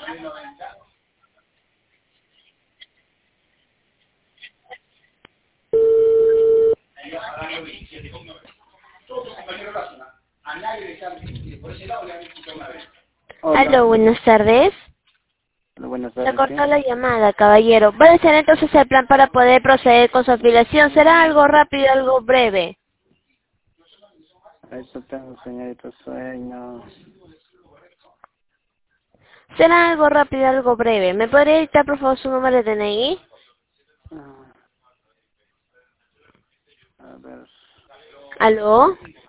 Hola. Aló, buenas tardes. Hola, buenas Se tardes, cortó sí. la llamada, caballero. Va a ser entonces el plan para poder proceder con su afiliación. ¿Será algo rápido, algo breve? A eso tengo, señorita, sueño. ¿Será algo rápido, algo breve? ¿Me podría dictar, por favor, su número de DNI? Ah, a ver. ¿Aló?